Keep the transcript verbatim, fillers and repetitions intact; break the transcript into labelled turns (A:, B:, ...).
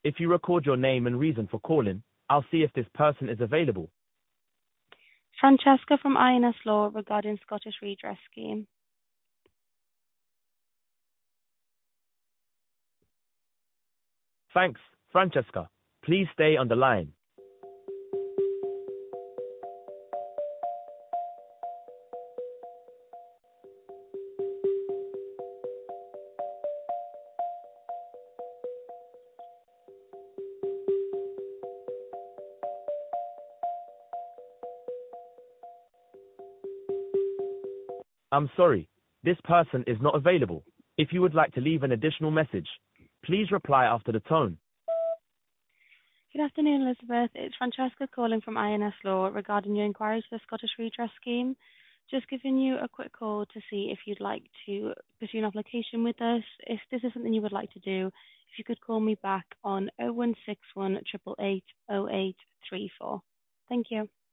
A: If you record your name and reason for calling, I'll see if this person is available.
B: Francesca from I N S Law regarding Scottish Redress Scheme.
A: Thanks, Francesca. Please stay on the line. I'm sorry, this person is not available. If you would like to leave an additional message, please reply after the tone.
B: Good afternoon, Elizabeth. It's Francesca calling from I N S Law regarding your inquiry to the Scottish Redress Scheme. Just giving you a quick call to see if you'd like to pursue an application with us. If this is something you would like to do, if you could call me back on oh one six one, eight eight eight, oh eight three four. Thank you.